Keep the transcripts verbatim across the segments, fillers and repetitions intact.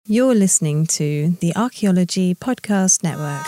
You're listening to the Archaeology Podcast Network.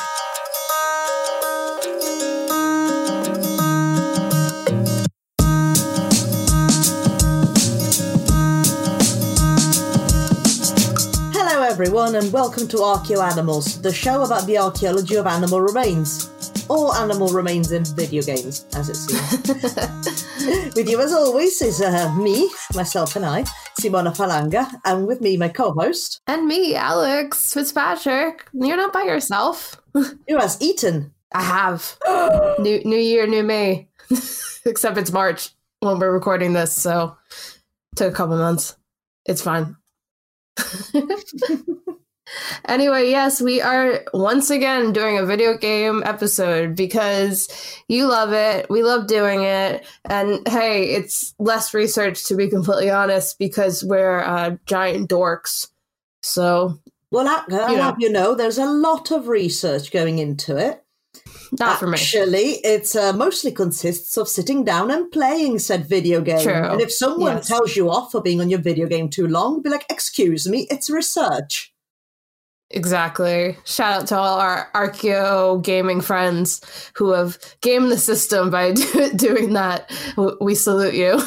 Hello everyone and welcome to Archaeoanimals, the show about the archaeology of animal remains. Or animal remains in video games, as it seems. With you as always is uh, me, myself and I, Simona Falanga, and with me my co-host. And me, Alex Fitzpatrick. You're not by yourself. Who has eaten? I have. new New year, new me. Except it's March when we're recording this, so it took a couple months. It's fine. Anyway, yes, we are once again doing a video game episode because you love it. We love doing it. And hey, it's less research, to be completely honest, because we're uh, giant dorks. So, well, I, I'll you know. have you know, there's a lot of research going into it. Not for me. Actually, it uh, mostly consists of sitting down and playing said video game. True. And if someone Yes. tells you off for being on your video game too long, be like, excuse me, it's research. Exactly. Shout out to all our Archeo gaming friends who have gamed the system by do- doing that. W- We salute you.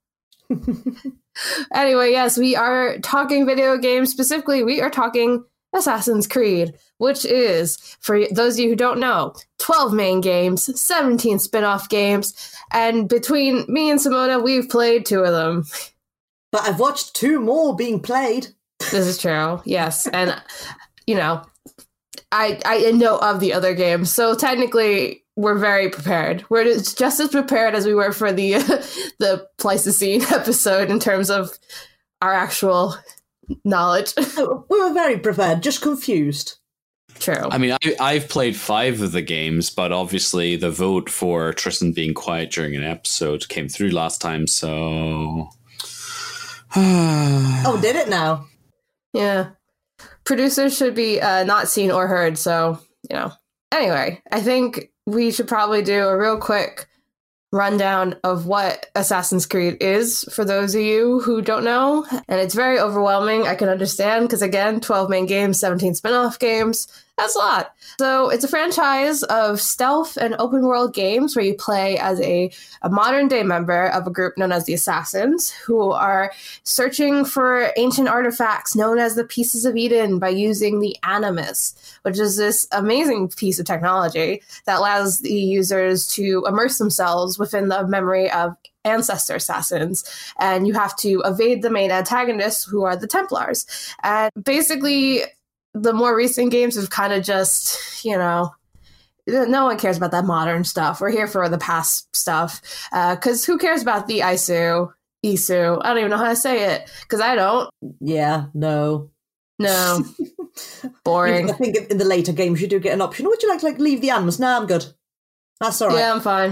Anyway, yes, we are talking video games. Specifically, we are talking Assassin's Creed, which is, for those of you who don't know, twelve main games, seventeen spin-off games, and between me and Simona, we've played two of them. But I've watched two more being played. This is true, yes. And, you know, I I know of the other games, so technically we're very prepared. We're just as prepared as we were for the the Pleistocene episode in terms of our actual knowledge. We were very prepared, just confused. True. I mean, I, I've played five of the games, but obviously the vote for Tristan being quiet during an episode came through last time, so... Oh, did it now? Yeah. Producers should be uh, not seen or heard, so, you know. Anyway, I think we should probably do a real quick rundown of what Assassin's Creed is for those of you who don't know. And it's very overwhelming, I can understand, because again, twelve main games, seventeen spin-off games. That's a lot. So it's a franchise of stealth and open world games where you play as a, a modern day member of a group known as the Assassins, who are searching for ancient artifacts known as the Pieces of Eden by using the Animus, which is this amazing piece of technology that allows the users to immerse themselves within the memory of ancestor assassins, and you have to evade the main antagonists, who are the Templars. And basically, the more recent games have kind of just, you know, no one cares about that modern stuff. We're here for the past stuff. Because uh, who cares about the Isu, Isu? I don't even know how to say it. Because I don't. Yeah, no. No. Boring. I think in the later games you do get an option. Would you like to like leave the animals? No, I'm good. That's all right. Yeah, I'm fine.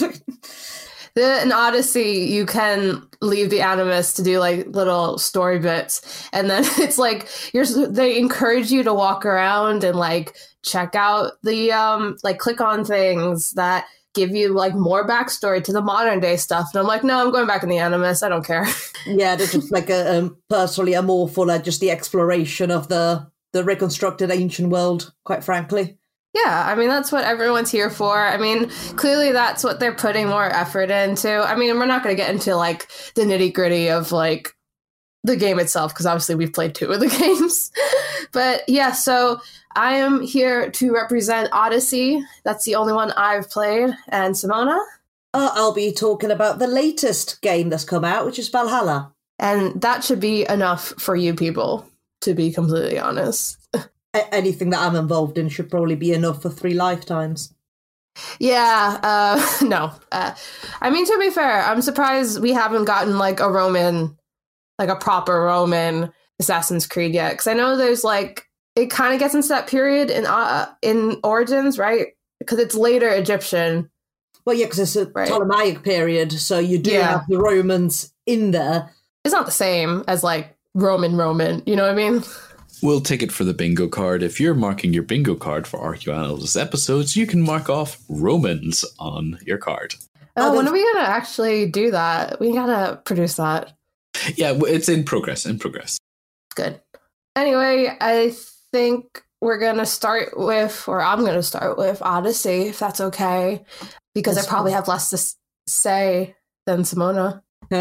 The, in Odyssey, you can leave the Animus to do like little story bits, and then it's like you're they encourage you to walk around and like check out the um like click on things that give you like more backstory to the modern day stuff. And I'm like, no, I'm going back in the Animus. I don't care. Yeah, they're just like a um, personally, I'm more for like, just the exploration of the the reconstructed ancient world. Quite frankly. Yeah, I mean, that's what everyone's here for. I mean, clearly that's what they're putting more effort into. I mean, we're not going to get into, like, the nitty-gritty of, like, the game itself, because obviously we've played two of the games. But, yeah, so I am here to represent Odyssey. That's the only one I've played. And Simona? Uh, I'll be talking about the latest game that's come out, which is Valhalla. And that should be enough for you people, to be completely honest. Anything that I'm involved in should probably be enough for three lifetimes. Yeah, uh, no. Uh, I mean, to be fair, I'm surprised we haven't gotten, like, a Roman, like, a proper Roman Assassin's Creed yet. Because I know there's, like, it kind of gets into that period in uh, in Origins, right? Because it's later Egyptian. Well, yeah, because it's a right. Ptolemaic period, so you do Yeah. have the Romans in there. It's not the same as, like, Roman Roman, you know what I mean? We'll take it for the bingo card. If you're marking your bingo card for Archaeoanimals episodes, you can mark off Romans on your card. Oh, Oh, when there's- are we going to actually do that? We got to produce that. Yeah, it's in progress, in progress. Good. Anyway, I think we're going to start with, or I'm going to start with Odyssey, if that's okay, because that's I probably fun. have less to s- say than Simona.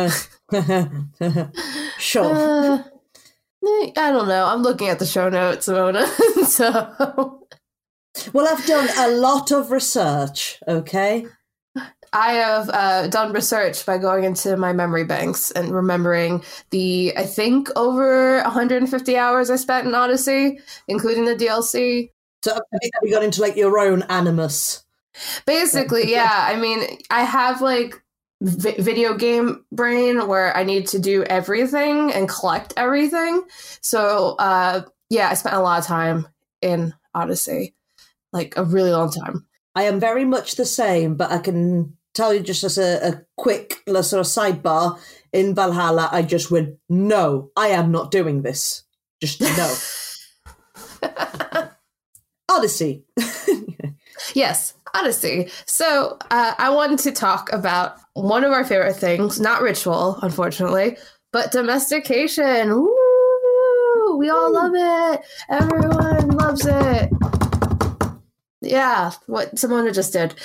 Sure. Uh, I don't know. I'm looking at the show notes, Simona. So, well, I've done a lot of research, okay? I have uh, done research by going into my memory banks and remembering the, I think, over one hundred fifty hours I spent in Odyssey, including the D L C. So have you got into, like, your own animus? Basically, yeah. I mean, I have, like, vi- video game brain where I need to do everything and collect everything. So, uh, yeah, I spent a lot of time in Odyssey, like, a really long time. I am very much the same, but I can tell you just as a, a quick sort of sidebar, in Valhalla, I just went, no, I am not doing this. Just no. Odyssey. Yes, Odyssey. So uh, I wanted to talk about one of our favorite things, not ritual, unfortunately, but domestication. Woo! We all love it. Everyone loves it. Yeah, what Simona just did.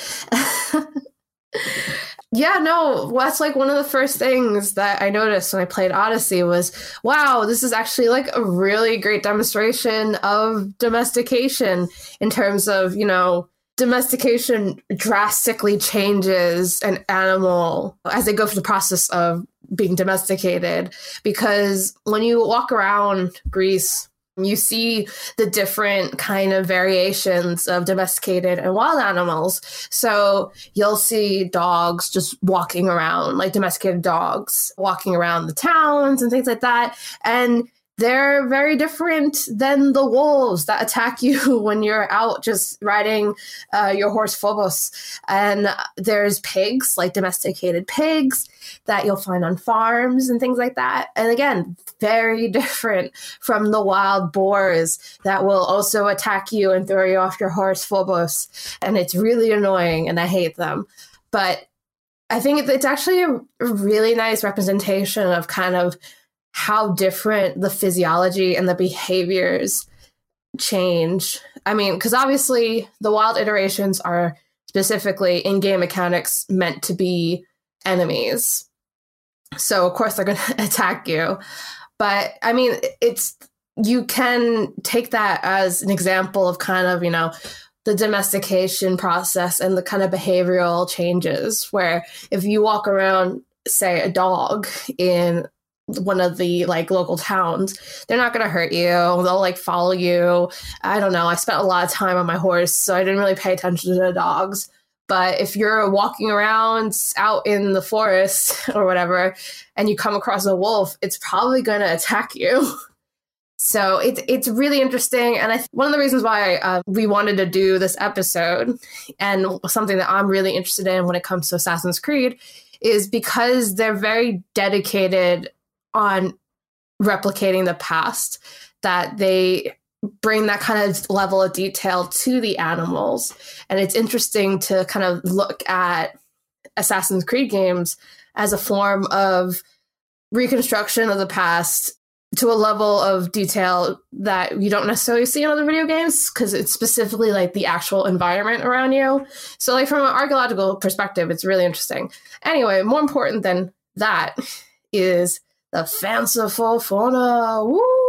Yeah, no, that's like one of the first things that I noticed when I played Odyssey was, wow, this is actually like a really great demonstration of domestication in terms of, you know, domestication drastically changes an animal as they go through the process of being domesticated. Because when you walk around Greece, you see the different kind of variations of domesticated and wild animals. So you'll see dogs just walking around, like domesticated dogs walking around the towns and things like that. And they're very different than the wolves that attack you when you're out just riding uh, your horse Phobos. And there's pigs, like domesticated pigs, that you'll find on farms and things like that. And again, very different from the wild boars that will also attack you and throw you off your horse Phobos. And it's really annoying, and I hate them. But I think it's actually a really nice representation of kind of how different the physiology and the behaviors change. I mean, because obviously the wild iterations are specifically in-game mechanics meant to be enemies. So of course they're going to attack you. But I mean, it's, you can take that as an example of kind of, you know, the domestication process and the kind of behavioral changes where if you walk around, say, a dog in one of the like local towns, they're not going to hurt you. They'll like follow you. I don't know. I spent a lot of time on my horse, so I didn't really pay attention to the dogs. But if you're walking around out in the forest or whatever, and you come across a wolf, it's probably going to attack you. So it's it's really interesting. And I th- one of the reasons why uh, we wanted to do this episode, and something that I'm really interested in when it comes to Assassin's Creed, is because they're very dedicated on replicating the past, that they bring that kind of level of detail to the animals. And it's interesting to kind of look at Assassin's Creed games as a form of reconstruction of the past to a level of detail that you don't necessarily see in other video games, because it's specifically like the actual environment around you. So like from an archaeological perspective, it's really interesting. Anyway, more important than that is the fanciful fauna.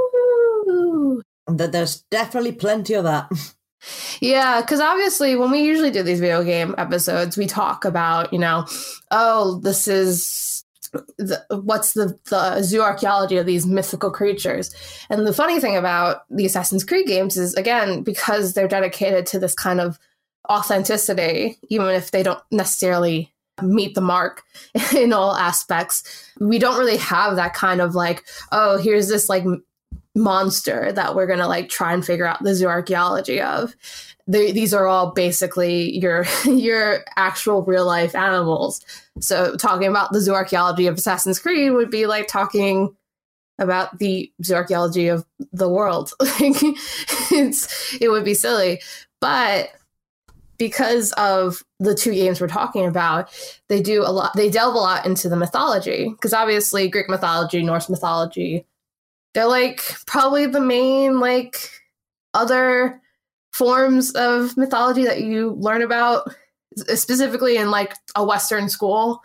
Woo! That there's definitely plenty of that. Yeah, because obviously when we usually do these video game episodes, we talk about, you know, oh, this is the, what's the, the zooarchaeology of these mythical creatures. And the funny thing about the Assassin's Creed games is, again, because they're dedicated to this kind of authenticity, even if they don't necessarily meet the mark in all aspects, we don't really have that kind of like, oh, here's this like monster that we're going to like try and figure out the zooarchaeology of. They, these are all basically your your actual real life animals. So talking about the zooarchaeology of Assassin's Creed would be like talking about the zooarchaeology of the world. it's it would be silly. But because of the two games we're talking about, they do a lot, they delve a lot into the mythology, because obviously Greek mythology, Norse mythology, They're like probably the main like other forms of mythology that you learn about, specifically in like a Western school.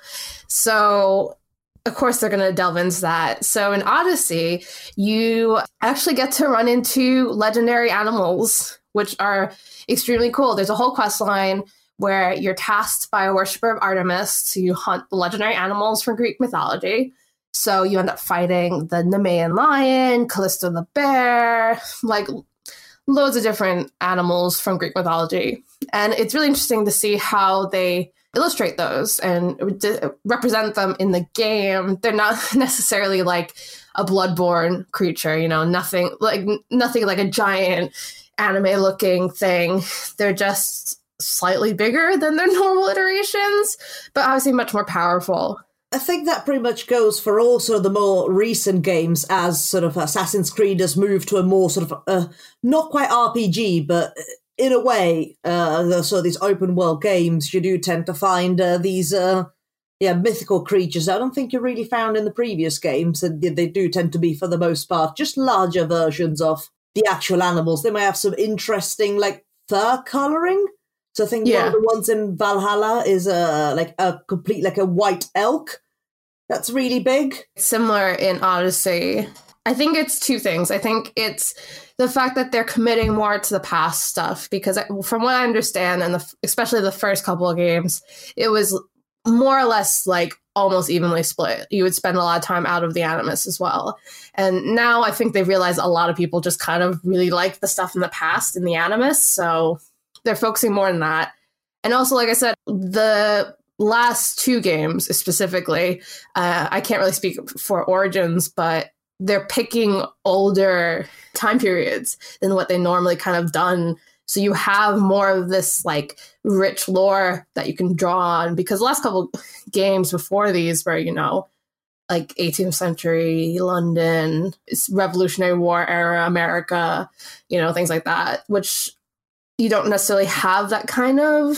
So of course they're going to delve into that. So in Odyssey, you actually get to run into legendary animals, which are extremely cool. There's a whole quest line where you're tasked by a worshiper of Artemis to hunt the legendary animals from Greek mythology. So you end up fighting the Nemean lion, Callisto the bear, like loads of different animals from Greek mythology. And it's really interesting to see how they illustrate those and d- represent them in the game. They're not necessarily like a bloodborne creature, you know, nothing like nothing like a giant anime looking thing. They're just slightly bigger than their normal iterations, but obviously much more powerful. I think that pretty much goes for also the more recent games, as sort of Assassin's Creed has moved to a more sort of uh, not quite R P G, but in a way, uh, so these open world games, you do tend to find uh, these uh, yeah mythical creatures. I don't think you really found in the previous games, and they do tend to be, for the most part, just larger versions of the actual animals. They may have some interesting like fur coloring. So I think yeah. one of the ones in Valhalla is a like a complete like a white elk. That's really big. Similar in Odyssey. I think it's two things. I think it's the fact that they're committing more to the past stuff, because from what I understand, and the, especially the first couple of games, it was more or less like almost evenly split. You would spend a lot of time out of the Animus as well. And now I think they realize a lot of people just kind of really like the stuff in the past in the Animus. So they're focusing more on that. And also, like I said, the last two games specifically, uh, I can't really speak for Origins, but they're picking older time periods than what they normally kind of done. So you have more of this like rich lore that you can draw on, because the last couple games before these were, you know, like eighteenth century London, it's Revolutionary War era America, you know, things like that, which you don't necessarily have that kind of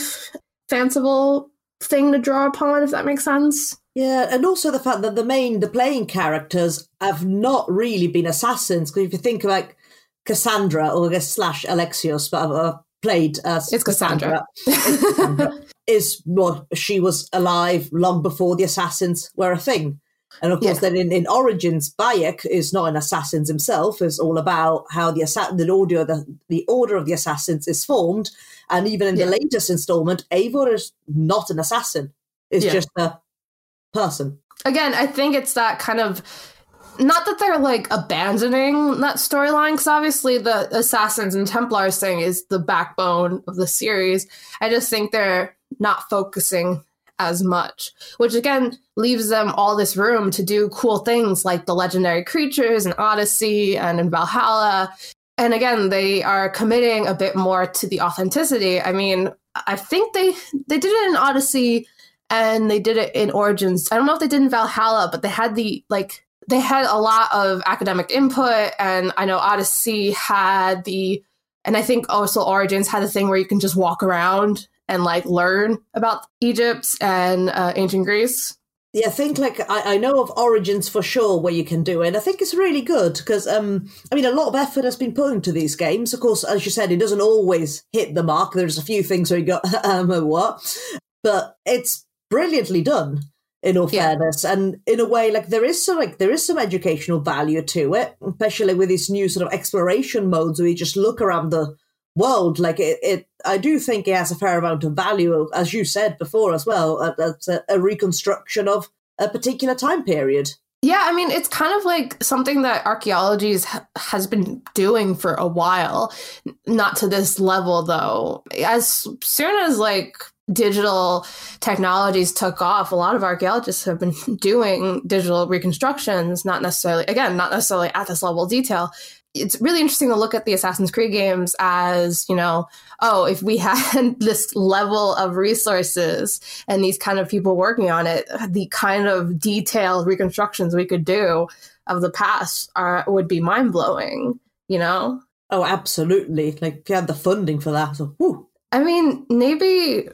fanciful thing to draw upon, if that makes sense. Yeah, and also the fact that the main, the playing characters have not really been assassins. Because if you think like Cassandra, or I guess slash Alexios, but I've uh, played as it's Cassandra. Cassandra, it's Cassandra is well, she was alive long before the assassins were a thing. And of course, yeah. then in, in Origins, Bayek is not an assassin himself. It's all about how the assa- the order the, the order of the assassins is formed. And even in yeah. the latest installment, Eivor is not an assassin. It's yeah. just a person. Again, I think it's that kind of, not that they're like abandoning that storyline, because obviously the Assassins and Templars thing is the backbone of the series. I just think they're not focusing as much, which again leaves them all this room to do cool things like the legendary creatures in Odyssey and in Valhalla. And again, they are committing a bit more to the authenticity. I mean, I think they they did it in Odyssey and they did it in Origins. I don't know if they did in Valhalla, but they had the like they had a lot of academic input, and I know Odyssey had the, and I think also Origins had the thing where you can just walk around and like learn about Egypt and uh, ancient Greece. Yeah, I think like I, I know of Origins for sure where you can do it. I think it's really good because um, I mean a lot of effort has been put into these games. Of course, as you said, it doesn't always hit the mark. There's a few things where you go, um, what, but it's brilliantly done. In all yeah. fairness, and in a way, like there is some like there is some educational value to it, especially with these new sort of exploration modes where you just look around the world. Like it, it I do think it has a fair amount of value, as you said before as well. As a, a reconstruction of a particular time period. Yeah, I mean, it's kind of like something that archaeology ha- has been doing for a while. Not to this level, though. As soon as like digital technologies took off, a lot of archaeologists have been doing digital reconstructions, not necessarily, again, not necessarily at this level of detail. It's really interesting to look at the Assassin's Creed games as, you know, oh, if we had this level of resources and these kind of people working on it, the kind of detailed reconstructions we could do of the past are, would be mind-blowing, you know? Oh, absolutely. Like, if you had the funding for that, so, whew. I mean, maybe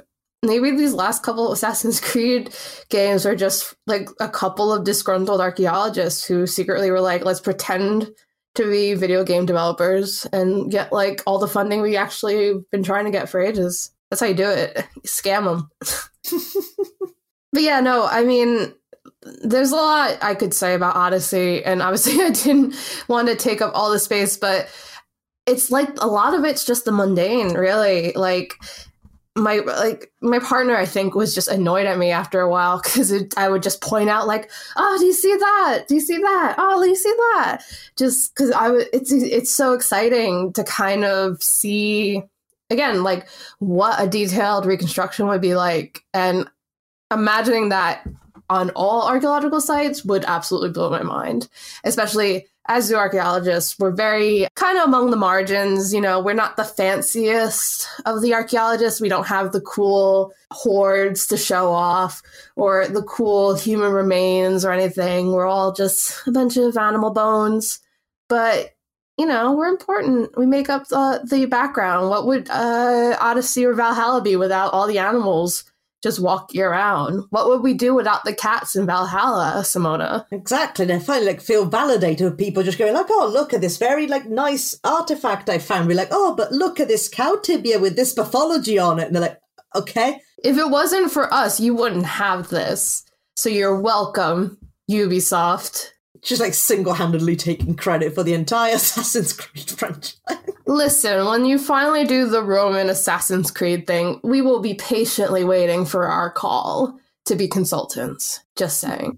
maybe these last couple of Assassin's Creed games are just like a couple of disgruntled archaeologists who secretly were like, let's pretend to be video game developers and get like all the funding we actually been trying to get for ages. That's how you do it. You scam them. But yeah, no, I mean, there's a lot I could say about Odyssey, and obviously I didn't want to take up all the space, but it's like a lot of it's just the mundane, really. Like my like my partner, I think, was just annoyed at me after a while because I would just point out like, oh, do you see that? Do you see that? Oh, do you see that? Just because I would, it's it's so exciting to kind of see again like what a detailed reconstruction would be like, and imagining that on all archaeological sites would absolutely blow my mind. Especially as zooarchaeologists, we're very kind of among the margins. You know, we're not the fanciest of the archaeologists. We don't have the cool hoards to show off or the cool human remains or anything. We're all just a bunch of animal bones. But, you know, we're important. We make up the, the background. What would uh, Odyssey or Valhalla be without all the animals just walking around? What would we do without the cats in Valhalla, Simona? Exactly. And I finally like feel validated with people just going like, oh, look at this very like nice artifact I found. We're like, oh, but look at this cow tibia with this pathology on it. And they're like, okay. If it wasn't for us, you wouldn't have this. So you're welcome, Ubisoft. Just like single-handedly taking credit for the entire Assassin's Creed franchise. Listen, when you finally do the Roman Assassin's Creed thing, we will be patiently waiting for our call to be consultants. Just saying.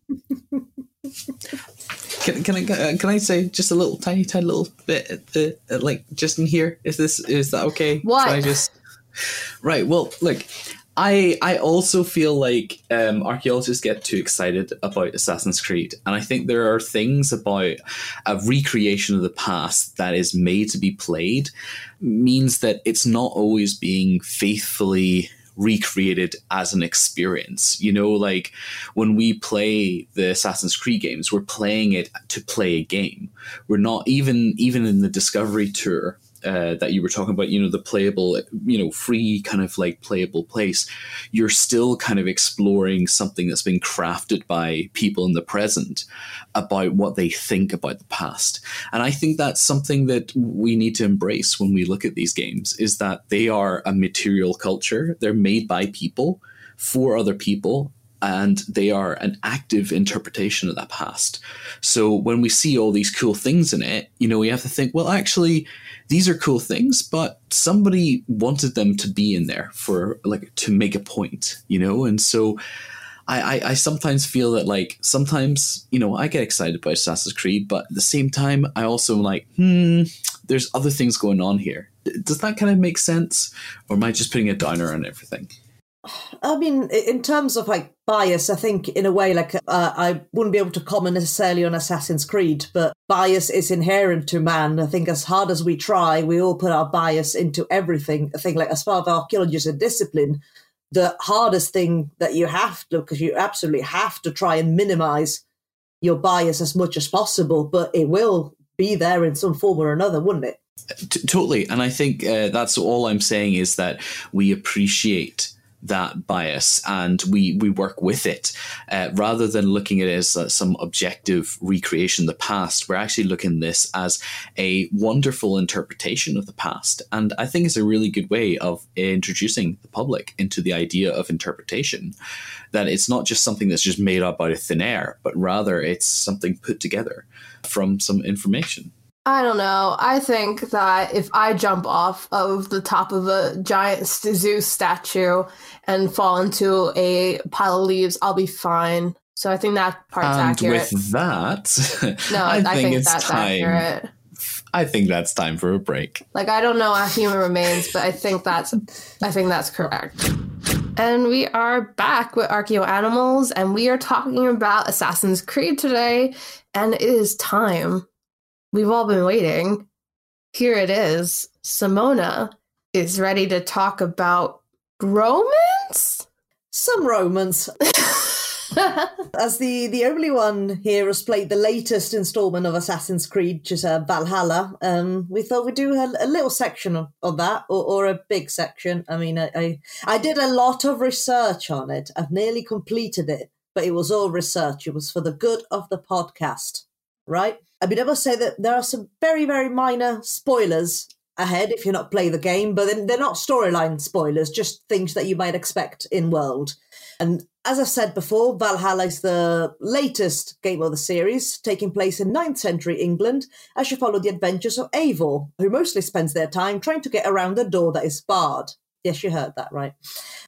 Can, can I uh, can I say just a little tiny tiny little bit uh, uh, like just in here? Is this is that okay? What? Can I just right? Well, look. I I also feel like um, archaeologists get too excited about Assassin's Creed, and I think there are things about a recreation of the past that is made to be played means that it's not always being faithfully recreated as an experience. You know, like when we play the Assassin's Creed games, we're playing it to play a game. We're not even even in the Discovery Tour. Uh, that you were talking about, you know, the playable, you know, free kind of like playable place, you're still kind of exploring something that's been crafted by people in the present about what they think about the past. And I think that's something that we need to embrace when we look at these games, is that they are a material culture. They're made by people for other people, and they are an active interpretation of that past. So when we see all these cool things in it, you know, we have to think, well, actually, these are cool things, but somebody wanted them to be in there for like to make a point, you know? And so I, I, I sometimes feel that like sometimes, you know, I get excited by Assassin's Creed, but at the same time, I also am like, hmm, there's other things going on here. Does that kind of make sense? Or am I just putting a downer on everything? I mean, in terms of like bias, I think in a way, like uh, I wouldn't be able to comment necessarily on Assassin's Creed, but bias is inherent to man. I think as hard as we try, we all put our bias into everything. I think like as part of archaeology as a discipline, the hardest thing that you have to, because you absolutely have to try and minimize your bias as much as possible, but it will be there in some form or another, wouldn't it? T- totally. And I think uh, that's all I'm saying is that we appreciate that bias and we we work with it uh, rather than looking at it as uh, some objective recreation of the past. We're actually looking at this as a wonderful interpretation of the past, and I think it's a really good way of introducing the public into the idea of interpretation, that it's not just something that's just made up out of thin air, but rather it's something put together from some information. I don't know. I think that if I jump off of the top of a giant Zeus statue and fall into a pile of leaves, I'll be fine. So I think that part's and accurate. With that, no, I, I think, think it's that's time. accurate. I think that's time for a break. Like, I don't know how human remains, but I think that's I think that's correct. And we are back with Archaeo Animals, and we are talking about Assassin's Creed today, and it is time. We've all been waiting. Here it is. Simona is ready to talk about Romans? Some Romans. As the, the only one here has played the latest installment of Assassin's Creed, which is uh, Valhalla, um, we thought we'd do a, a little section of, of that, or, or a big section. I mean, I, I I did a lot of research on it. I've nearly completed it, but it was all research. It was for the good of the podcast, right? I mean, I must say that there are some very, very minor spoilers ahead if you're not playing the game, but they're not storyline spoilers, just things that you might expect in world. And as I've said before, Valhalla is the latest game of the series, taking place in ninth century England, as you follow the adventures of Eivor, who mostly spends their time trying to get around a door that is barred. Yes, you heard that right.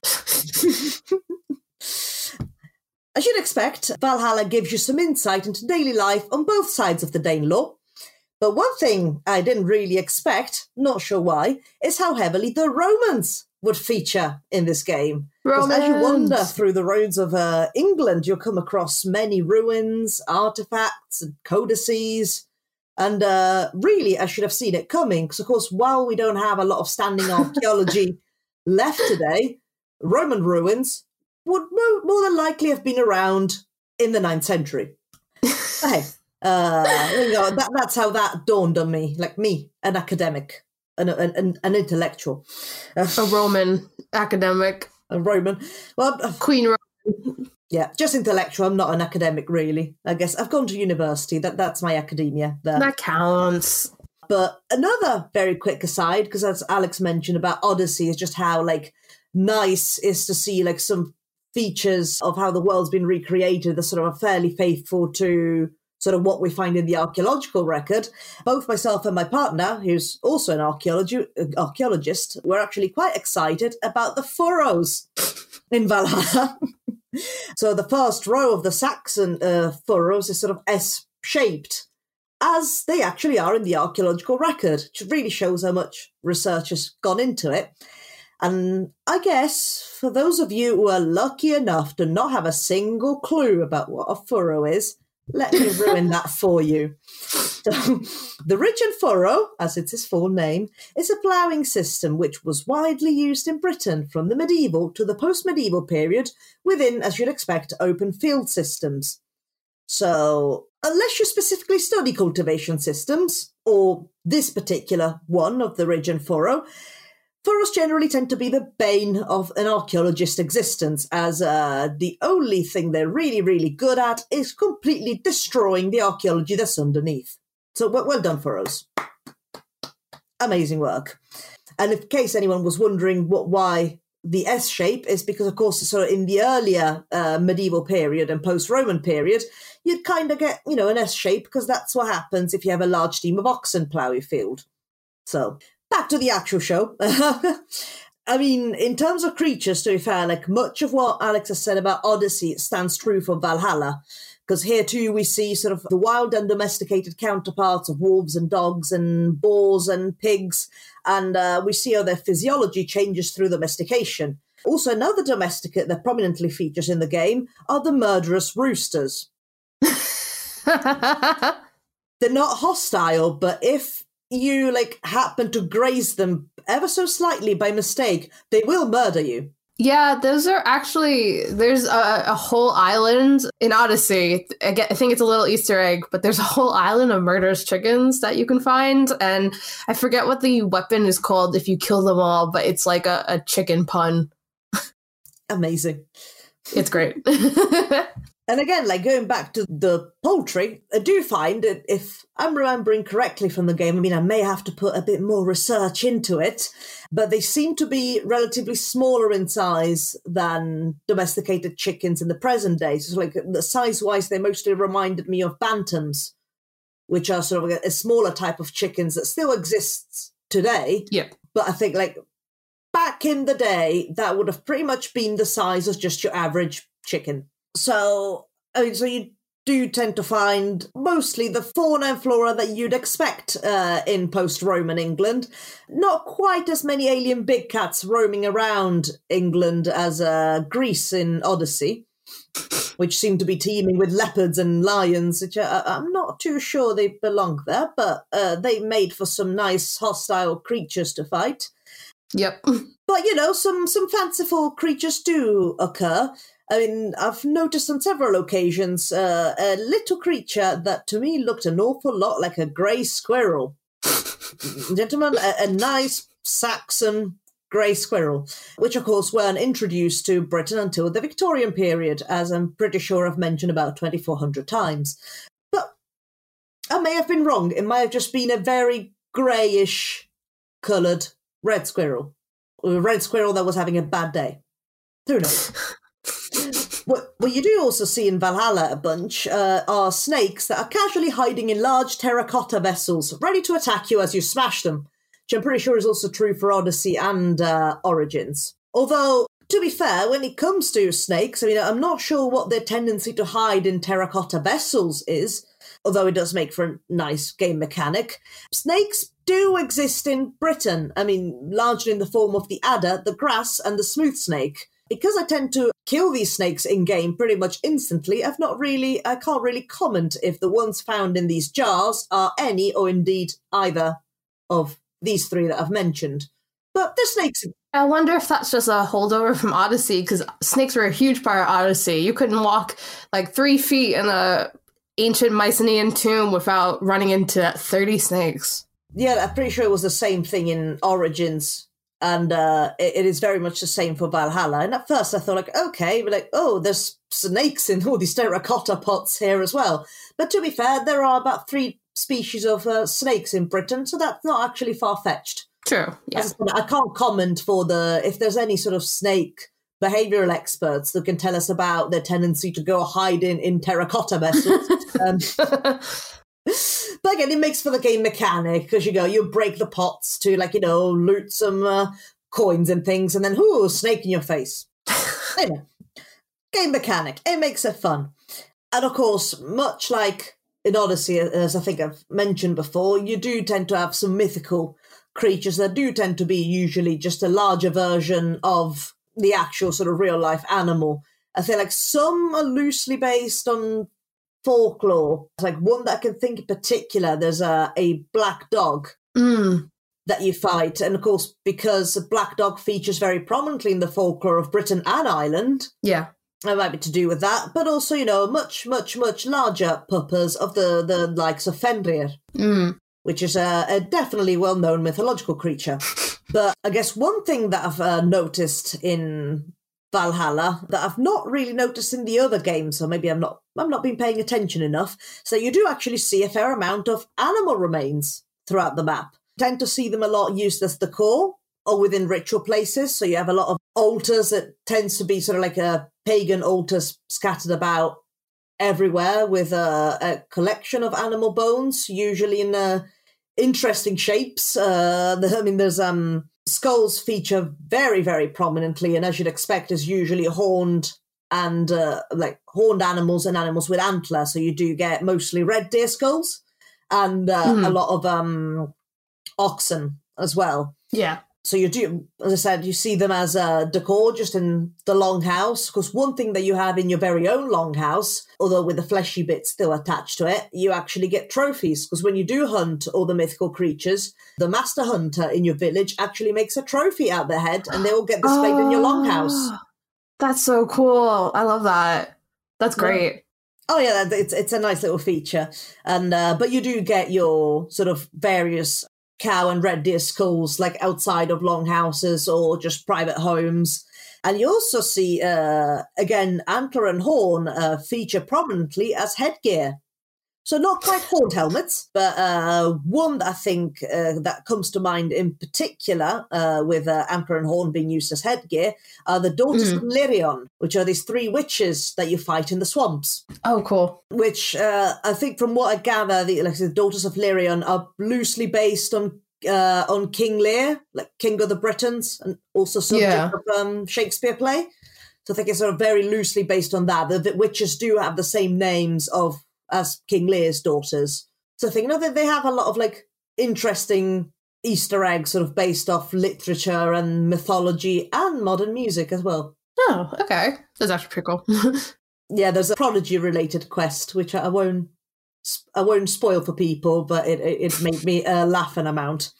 As you'd expect, Valhalla gives you some insight into daily life on both sides of the Danelaw. But one thing I didn't really expect, not sure why, is how heavily the Romans would feature in this game. Because as you wander through the roads of uh, England, you'll come across many ruins, artifacts, and codices. And uh, really, I should have seen it coming, because, of course, while we don't have a lot of standing archaeology left today, Roman ruins would mo- more than likely have been around in the ninth century. Hey, uh, you know, that, that's how that dawned on me, like me, an academic. An, an, an intellectual. Uh, a Roman academic. A Roman. Well, uh, Queen Roman. Yeah, just intellectual. I'm not an academic, really. I guess I've gone to university. That That's my academia there. That counts. But another very quick aside, because as Alex mentioned about Odyssey, is just how, like, nice is to see, like, some features of how the world's been recreated that sort of are fairly faithful to sort of what we find in the archaeological record. Both myself and my partner, who's also an archaeology, archaeologist, were actually quite excited about the furrows in Valhalla. So the first row of the Saxon uh, furrows is sort of S-shaped, as they actually are in the archaeological record, which really shows how much research has gone into it. And I guess for those of you who are lucky enough to not have a single clue about what a furrow is, let me ruin that for you. So, the Ridgeon Furrow, as it's his full name, is a ploughing system which was widely used in Britain from the medieval to the post-medieval period within, as you'd expect, open field systems. So, unless you specifically study cultivation systems, or this particular one of the Ridgeon Furrow, furrows generally tend to be the bane of an archaeologist's existence, as uh, the only thing they're really, really good at is completely destroying the archaeology that's underneath. So well, well done, furrows. Amazing work. And in case anyone was wondering what why the S shape is, because, of course, sort of in the earlier uh, medieval period and post-Roman period, you'd kind of get, you know, an S shape, because that's what happens if you have a large team of oxen plough your field. So back to the actual show. I mean, in terms of creatures, to be fair, like much of what Alex has said about Odyssey stands true for Valhalla, because here too we see sort of the wild and domesticated counterparts of wolves and dogs and boars and pigs, and uh, we see how their physiology changes through domestication. Also, another domesticate that prominently features in the game are the murderous roosters. They're not hostile, but if you like happen to graze them ever so slightly by mistake, they will murder you. Yeah, those are actually, there's a, a whole island in Odyssey. I, get, I think it's a little Easter egg, but there's a whole island of murderous chickens that you can find. And I forget what the weapon is called if you kill them all, but it's like a, a chicken pun. Amazing. It's great. And again, like going back to the poultry, I do find that if I'm remembering correctly from the game, I mean, I may have to put a bit more research into it, but they seem to be relatively smaller in size than domesticated chickens in the present day. So like the size-wise, they mostly reminded me of bantams, which are sort of a, a smaller type of chickens that still exists today. Yeah. But I think like back in the day, that would have pretty much been the size of just your average chicken. So, I mean, so you do tend to find mostly the fauna and flora that you'd expect uh, in post-Roman England. Not quite as many alien big cats roaming around England as uh, Greece in Odyssey, which seem to be teeming with leopards and lions, which are, I'm not too sure they belong there, but uh, they made for some nice hostile creatures to fight. Yep. But, you know, some, some fanciful creatures do occur. I mean, I've noticed on several occasions uh, a little creature that to me looked an awful lot like a grey squirrel. Gentlemen, a, a nice Saxon grey squirrel, which of course weren't introduced to Britain until the Victorian period, as I'm pretty sure I've mentioned about twenty-four hundred times. But I may have been wrong. It might have just been a very greyish coloured red squirrel. Or a red squirrel that was having a bad day. Who knows? What, what you do also see in Valhalla a bunch uh, are snakes that are casually hiding in large terracotta vessels, ready to attack you as you smash them, which I'm pretty sure is also true for Odyssey and uh, Origins. Although, to be fair, when it comes to snakes, I mean, I'm not sure what their tendency to hide in terracotta vessels is, although it does make for a nice game mechanic. Snakes do exist in Britain, I mean, largely in the form of the adder, the grass, and the smooth snake. Because I tend to kill these snakes in-game pretty much instantly, I've not really, I can't really comment if the ones found in these jars are any or indeed either of these three that I've mentioned. But they're snakes. I wonder if that's just a holdover from Odyssey, because snakes were a huge part of Odyssey. You couldn't walk like three feet in a ancient Mycenaean tomb without running into thirty snakes. Yeah, I'm pretty sure it was the same thing in Origins. And uh, it, it is very much the same for Valhalla. And at first I thought, like, okay, but like, oh, there's snakes in all these terracotta pots here as well. But to be fair, there are about three species of uh, snakes in Britain, so that's not actually far-fetched. True, yeah. I can't comment for the, if there's any sort of snake behavioural experts that can tell us about their tendency to go hide in, in terracotta vessels. um, But again, it makes for the game mechanic, because you go, you break the pots to, like, you know, loot some uh, coins and things, and then, ooh, snake in your face. You know, game mechanic. It makes it fun. And of course, much like in Odyssey, as I think I've mentioned before, you do tend to have some mythical creatures that do tend to be usually just a larger version of the actual sort of real-life animal. I feel like some are loosely based on folklore. Like one that I can think in particular, there's a, a black dog Mm. that you fight. And of course, because a black dog features very prominently in the folklore of Britain and Ireland, Yeah. it might be to do with that, but also, you know, much, much, much larger puppers of the, the likes of Fenrir, Mm. which is a, a definitely well-known mythological creature. But I guess one thing that I've uh, noticed in Valhalla that I've not really noticed in the other games, so maybe I'm not I'm not been paying attention enough. So you do actually see a fair amount of animal remains throughout the map. You tend to see them a lot used as decor or within ritual places. So you have a lot of altars that tends to be sort of like a pagan altars scattered about everywhere with a, a collection of animal bones, usually in uh, interesting shapes. Uh, the, I mean, there's um. Skulls feature very, very prominently, and as you'd expect, is usually horned and uh, like horned animals and animals with antler. So you do get mostly red deer skulls and uh, Mhm. a lot of um, oxen as well. Yeah. So you do, as I said, you see them as a decor just in the longhouse. Because one thing that you have in your very own longhouse, although with the fleshy bits still attached to it, you actually get trophies. Because when you do hunt all the mythical creatures, the master hunter in your village actually makes a trophy out their head, and they all get displayed in your longhouse. Oh, that's so cool. I love that. That's great. Oh yeah, that- it's it's a nice little feature, and uh, but you do get your sort of various cow and red deer skulls like outside of longhouses or just private homes, and you also see uh, again antler and horn uh, feature prominently as headgear. So not quite horned helmets, but uh, one that I think uh, that comes to mind in particular uh, with uh, antler and horn being used as headgear are the Daughters of Lirion, which are these three witches that you fight in the swamps. Oh, cool. Which uh, I think, from what I gather, the, like, the Daughters of Lirion are loosely based on uh, on King Lear, like King of the Britons, and also subject Yeah. of um, Shakespeare play. So I think it's sort of very loosely based on that. The, the witches do have the same names of as King Lear's daughters. So I think, you know, that they have a lot of like interesting Easter eggs sort of based off literature and mythology and modern music as well. Oh, okay. That's actually pretty cool. Yeah, there's a Prodigy related quest, which I won't I won't spoil for people, but it it, it made me uh, laugh an amount.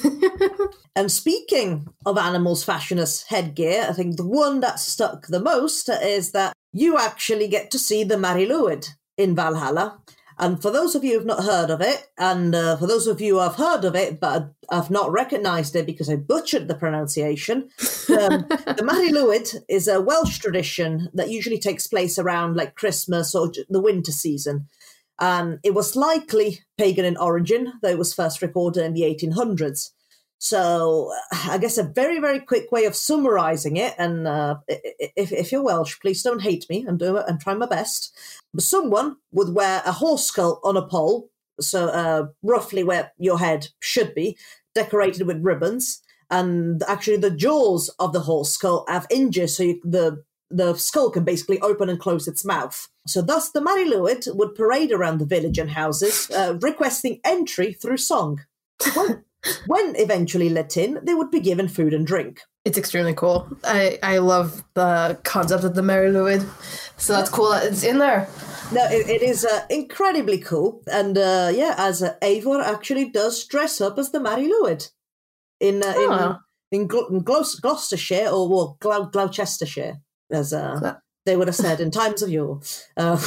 And speaking of animals fashion as headgear, I think the one that stuck the most is that you actually get to see the Mariluid in Valhalla. And for those of you who have not heard of it, and uh, for those of you who have heard of it but have not recognised it because I butchered the pronunciation, um, the Mariluid is a Welsh tradition that usually takes place around like Christmas or the winter season. Um, it was likely pagan in origin, though it was first recorded in the eighteen hundreds. So I guess a very, very quick way of summarising it, and uh, if, if you're Welsh, please don't hate me and do it and try my best. But someone would wear a horse skull on a pole, so uh, roughly where your head should be, decorated with ribbons, and actually the jaws of the horse skull have hinges, so you, the the skull can basically open and close its mouth. So thus the Mariluid would parade around the village and houses, uh, requesting entry through song. When, when eventually let in, they would be given food and drink. It's extremely cool. I, I love the concept of the Mariluid. So that's cool that it's in there. No, it, it is uh, incredibly cool. And uh, yeah, as uh, Eivor actually does dress up as the Mariluid in, uh, Oh. in, in, Gl- in Glos- Gloucestershire or well, Glau- Gloucestershire. As uh, they would have said in times of yore. Uh,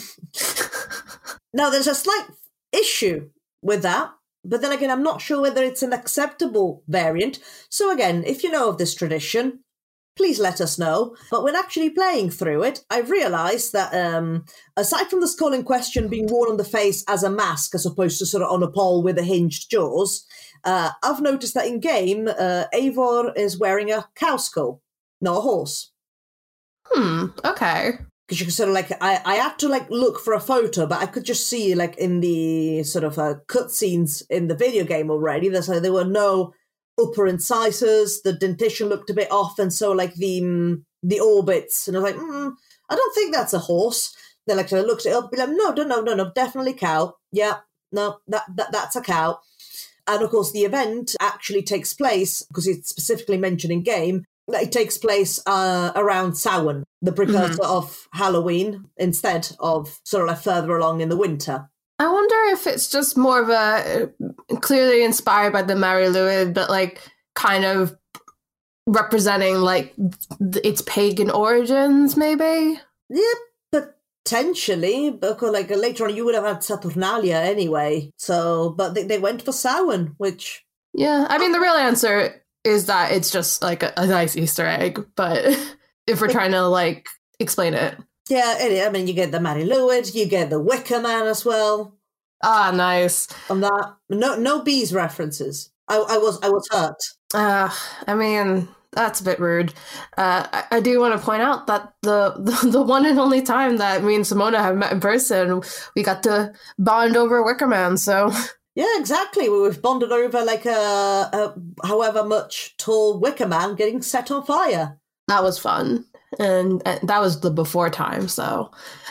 now, there's a slight issue with that, but then again, I'm not sure whether it's an acceptable variant. So again, if you know of this tradition, please let us know. But when actually playing through it, I've realised that um, aside from the skull in question being worn on the face as a mask, as opposed to sort of on a pole with the hinged jaws, uh, I've noticed that in game, uh, Eivor is wearing a cow skull, not a horse. Hmm, okay. Because you can sort of like, I, I had to like look for a photo, but I could just see like in the sort of uh, cutscenes in the video game already, there's like, there were no upper incisors, the dentition looked a bit off, and so like the mm, the orbits, and I was like, mm, I don't think that's a horse. Then like I looked it up, be like, no, no, no, no, no, definitely cow. Yeah, no, that, that that's a cow. And of course, the event actually takes place, because it's specifically mentioned in game, it takes place uh, around Samhain, the precursor mm-hmm. of Halloween, instead of sort of like further along in the winter. I wonder if it's just more of a, clearly inspired by the Mariluid, but like kind of representing like its pagan origins, maybe? Yeah, potentially, because like later on you would have had Saturnalia anyway. So, but they, they went for Samhain, which... Yeah, I mean, the real answer is that it's just like a, a nice Easter egg, but if we're trying to like explain it. Yeah, it, I mean, you get the Mariluid, you get the Wicker Man as well. Ah, nice. On that, no, no bees references. I, I was, I was hurt. Uh, I mean, that's a bit rude. Uh, I, I do want to point out that the, the the one and only time that me and Simona have met in person, we got to bond over Wicker Man. So. Yeah, exactly. We've bonded over like a, a however much tall Wicker Man getting set on fire. That was fun. And, and that was the before time, so.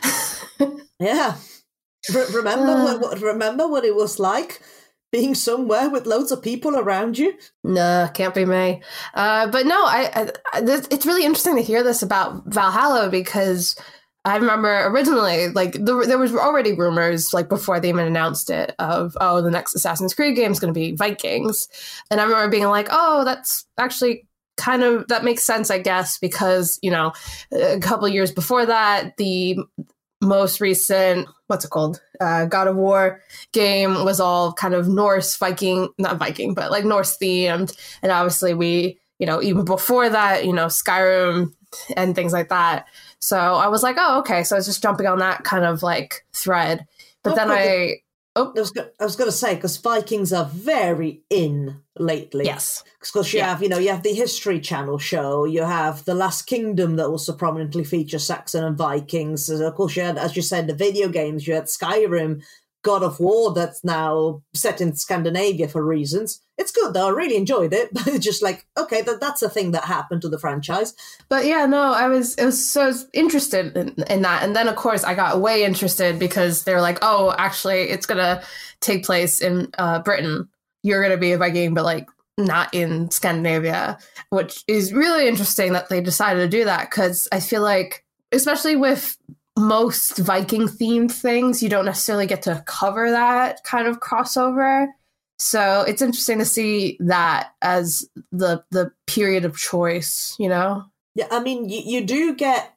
Yeah. Re- remember, uh, what, remember what it was like being somewhere with loads of people around you? Nah, can't be me. Uh, but no, I, I, I it's really interesting to hear this about Valhalla, because I remember originally, like, the, there was already rumors, like, before they even announced it, of, oh, the next Assassin's Creed game is going to be Vikings. And I remember being like, oh, that's actually kind of, that makes sense, I guess, because, you know, a couple of years before that, the most recent, what's it called, uh, God of War game was all kind of Norse Viking, not Viking, but, like, Norse themed. And obviously we, you know, even before that, you know, Skyrim and things like that. So I was like, oh, okay. So I was just jumping on that kind of like thread. But oh, then I... Oh, I was, go- I was going to say, because Vikings are very in lately. Yes. Because you yeah. have, you know, you have the History Channel show, you have The Last Kingdom that also prominently features Saxon and Vikings. And of course, you had, as you said, the video games, you had Skyrim, God of War that's now set in Scandinavia for reasons. It's good though, I really enjoyed it, but it's just like, okay, that, that's a thing that happened to the franchise. But yeah, no, I was, it was so interested in, in that. And then of course I got way interested because they were like, oh, actually it's going to take place in uh, Britain. You're going to be a Viking, but like not in Scandinavia, which is really interesting that they decided to do that. Cause I feel like, especially with most Viking themed things, you don't necessarily get to cover that kind of crossover. So it's interesting to see that as the the period of choice, you know? Yeah, I mean, you, you do get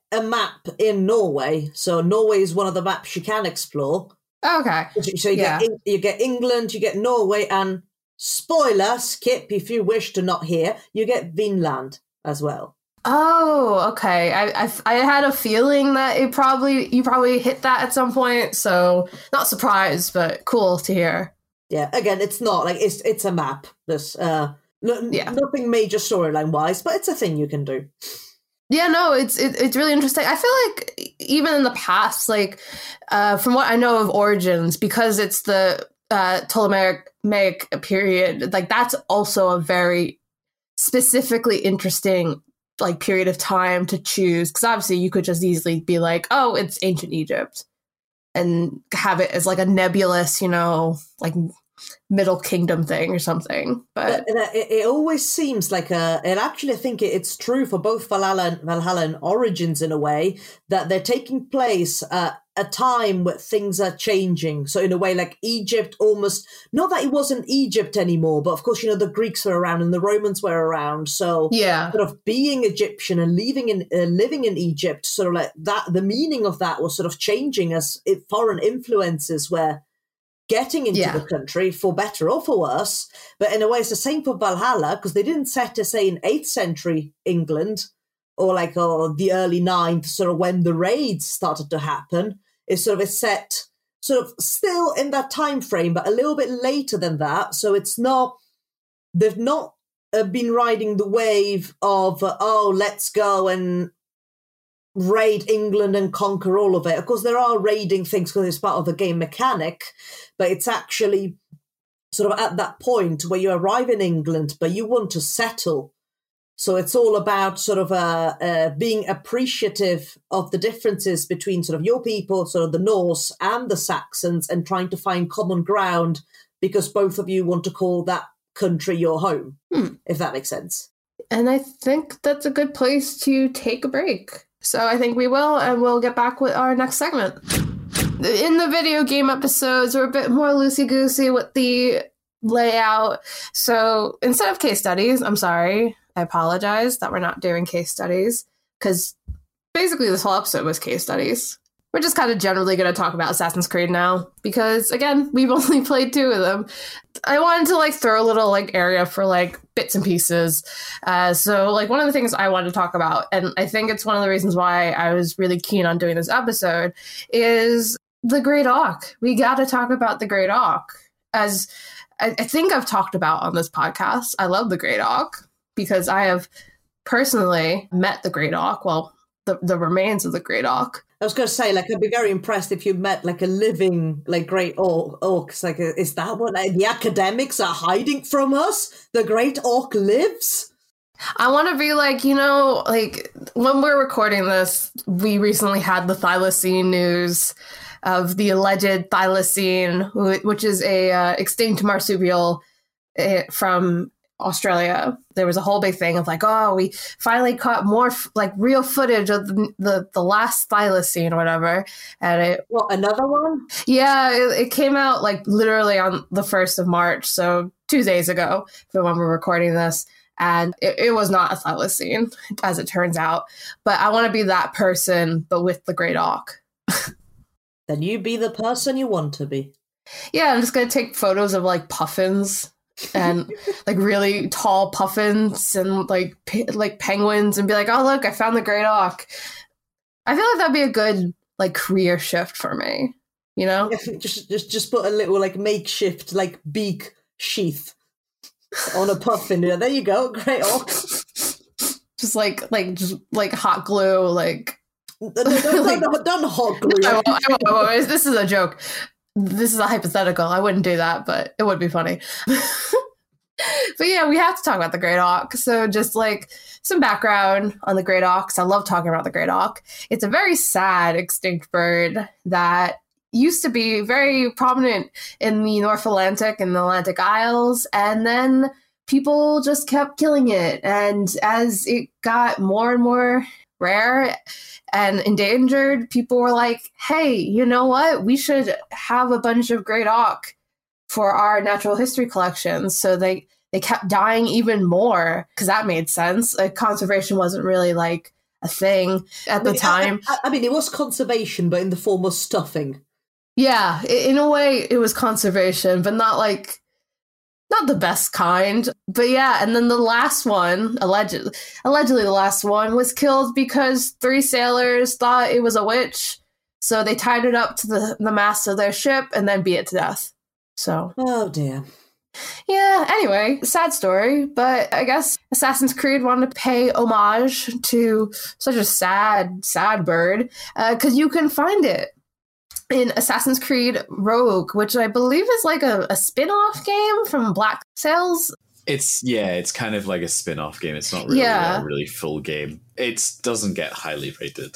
a map in Norway. So Norway is one of the maps you can explore. Okay. So you, Yeah. get, you get England, you get Norway, and spoiler, skip if you wish to not hear, you get Vinland as well. Oh, okay. I, I I had a feeling that it probably you probably hit that at some point, so not surprised, but cool to hear. Yeah, again, it's not like it's it's a map. This uh, no, Yeah. nothing major storyline wise, but it's a thing you can do. Yeah, no, it's it, it's really interesting. I feel like even in the past, like uh, from what I know of Origins, because it's the uh, Ptolemaic period, like that's also a very specifically interesting like period of time to choose. Because obviously, you could just easily be like, "Oh, it's ancient Egypt," and have it as like a nebulous, you know, like Middle Kingdom thing or something. But But it, it always seems like a. And actually, I think it's true for both Valhalla and, Valhalla and Origins in a way that they're taking place at a time where things are changing. So in a way, like Egypt, almost not that it wasn't Egypt anymore, but of course, you know, the Greeks were around and the Romans were around. So yeah, sort of being Egyptian and living in uh, living in Egypt, sort of like that. The meaning of that was sort of changing as it, foreign influences were getting into Yeah. the country, for better or for worse. But in a way, it's the same for Valhalla, because they didn't set to say in eighth century England or like or the early ninth, sort of when the raids started to happen. It's sort of it's set sort of still in that time frame, but a little bit later than that. So it's not they've not uh, been riding the wave of uh, oh, let's go and raid England and conquer all of it. Of course, there are raiding things because it's part of the game mechanic, but it's actually sort of at that point where you arrive in England, but you want to settle. So it's all about sort of uh, uh, being appreciative of the differences between sort of your people, sort of the Norse and the Saxons, and trying to find common ground because both of you want to call that country your home, Hmm. if that makes sense. and I think that's a good place to take a break. So I think we will, and we'll get back with our next segment. In the video game episodes, we're a bit more loosey-goosey with the layout. So instead of case studies, I'm sorry, I apologize that we're not doing case studies, because basically this whole episode was case studies. We're just kind of generally going to talk about Assassin's Creed now, because again, we've only played two of them. I wanted to like throw a little like area for like bits and pieces. Uh, so like one of the things I wanted to talk about, and I think it's one of the reasons why I was really keen on doing this episode, is the Great Auk. We got to talk about the Great Auk. As I, I think I've talked about on this podcast, I love the Great Auk because I have personally met the Great Auk. Well, the, the remains of the Great Auk. I was going to say, like, I'd be very impressed if you met, like, a living, like, great orc. orcs. Like, is that what like, the academics are hiding from us? The great orc lives? I want to be like, you know, like, when we're recording this, we recently had the thylacine news of the alleged thylacine, which is a uh, extinct marsupial uh, from Australia. There was a whole big thing of like, oh, we finally caught more f- like real footage of the, the the last thylacine or whatever, and it What, another one? yeah it, it came out like literally on the first of March, so two days ago from when we're recording this, and it, it was not a thylacine as it turns out. But I want to be that person, but with the Great Auk. Then you be the person you want to be. Yeah, I'm just gonna take photos of like puffins and like really tall puffins and like pe- like penguins and be like, oh look, I found the Great Auk. I feel like that'd be a good like career shift for me, you know? just, just, just put a little, like, makeshift, like, beak sheath on a puffin. Yeah, there you go. Great orc. Just like like just like hot glue, like No, no, no, Like- no, no, don't hot glue. I won't, I won't, I won't. This is a joke. This is a hypothetical. I wouldn't do that, but it would be funny. But yeah, we have to talk about the Great Auk. So just like some background on the Great Auk. I love talking about the Great Auk. It's a very sad extinct bird that used to be very prominent in the North Atlantic and the Atlantic Isles, and then people just kept killing it. And as it got more and more rare and endangered, people were like, hey, you know what? We should have a bunch of Great Auk for our natural history collections. So they, they kept dying even more because that made sense. Like, conservation wasn't really like a a thing at I the mean, time. I, I, I mean, it was conservation, but in the form of stuffing. Yeah, i- in a way, it was conservation, but not like not the best kind. But yeah, and then the last one, allegedly, allegedly the last one was killed because three sailors thought it was a witch, so they tied it up to the the mast of their ship and then beat it to death. So, Oh dear. yeah, anyway, sad story, but I guess Assassin's Creed wanted to pay homage to such a sad, sad bird, because uh, you can find it in Assassin's Creed Rogue, which I believe is like a, a spin-off game from Black Sails. It's, yeah, it's kind of like a spin-off game. It's not really Yeah. a really full game. It doesn't get highly rated.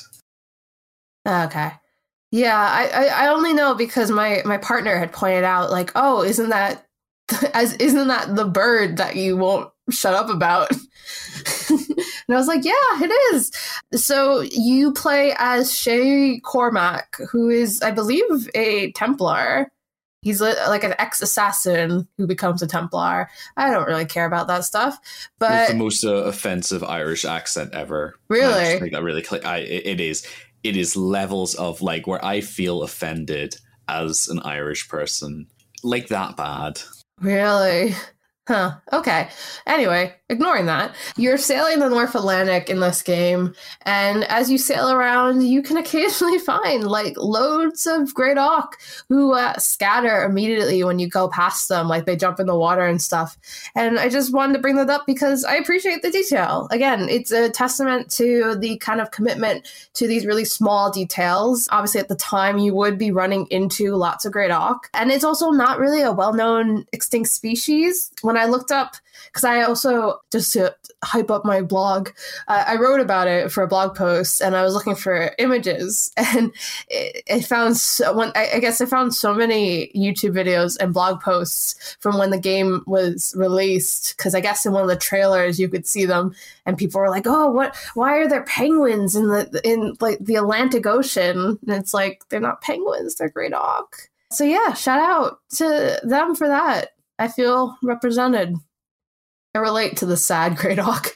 Okay. Yeah, I, I, I only know because my, my partner had pointed out, like, oh, isn't that as isn't that the bird that you won't shut up about? And I was like, yeah, it is. So you play as Shay Cormac, who is, I believe, a Templar. He's like an ex-assassin who becomes a Templar. I don't really care about that stuff, but With the most uh, offensive Irish accent ever. Really? I just think that really, cl- I, it, it is. It is levels of like where I feel offended as an Irish person, like that bad. Really? Huh. Okay. Anyway, ignoring that, you're sailing the North Atlantic in this game, and as you sail around, you can occasionally find like loads of Great Auk who uh, scatter immediately when you go past them, like they jump in the water and stuff. And I just wanted to bring that up because I appreciate the detail. Again, it's a testament to the kind of commitment to these really small details. Obviously, at the time, you would be running into lots of Great Auk, and it's also not really a well-known extinct species. When I looked up, because I also, just to hype up my blog, uh, I wrote about it for a blog post, and I was looking for images, and it, I found so, when, I, I guess I found so many YouTube videos and blog posts from when the game was released, because I guess in one of the trailers you could see them, and people were like, "Oh, what? Why are there penguins in the in like the Atlantic Ocean?" And it's like, they're not penguins; they're Great Auk. So yeah, shout out to them for that. I feel represented. I relate to the sad Great Auk.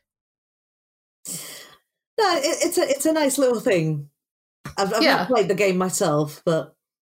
No, it, it's a it's a nice little thing. I've, I've Yeah. not played the game myself, but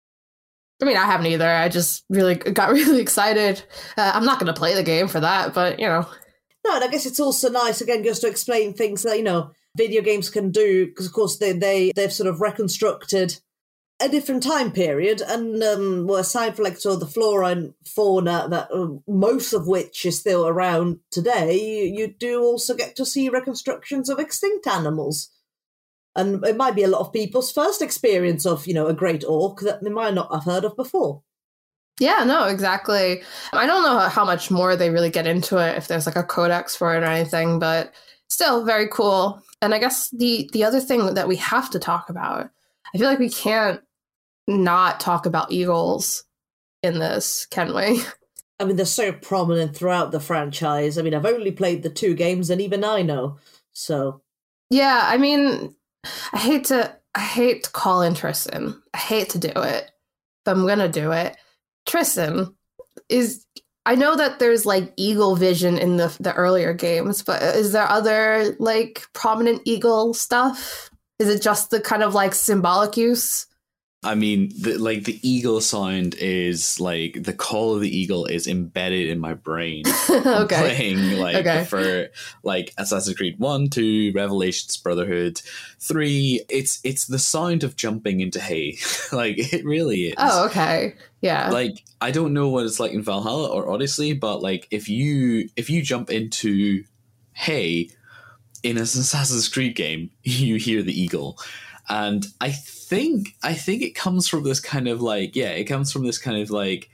I mean, I haven't either. I just really got really excited. Uh, I'm not going to play the game for that, but you know. no, and I guess it's also nice again just to explain things that you know video games can do, because of course they they they've sort of reconstructed a different time period, and um, well, aside from like sort of the flora and fauna that uh, most of which is still around today, you, you do also get to see reconstructions of extinct animals, and it might be a lot of people's first experience of you know a great auk that they might not have heard of before. Yeah, no, exactly. I don't know how much more they really get into it, if there's like a codex for it or anything, but still very cool. And I guess the the other thing that we have to talk about, I feel like we can't not talk about eagles in this, can we? I mean, they're so prominent throughout the franchise. I mean, I've only played the two games, and even I know. So, Yeah, I mean, I hate to I hate to call in Tristan. I hate to do it, but I'm gonna do it. Tristan is. I know that there's like eagle vision in the the earlier games, but is there other like prominent eagle stuff? Is it just the kind of like symbolic use? I mean, the, like the eagle sound is like the call of the eagle is embedded in my brain. I'm Okay. playing like Okay. for like Assassin's Creed one, two, Revelations, Brotherhood, three. It's it's the sound of jumping into hay. Like it really is. Oh, okay. Yeah. Like I don't know what it's like in Valhalla or Odyssey, but like if you if you jump into hay in an Assassin's Creed game, you hear the eagle. And I think I think it comes from this kind of like yeah, it comes from this kind of like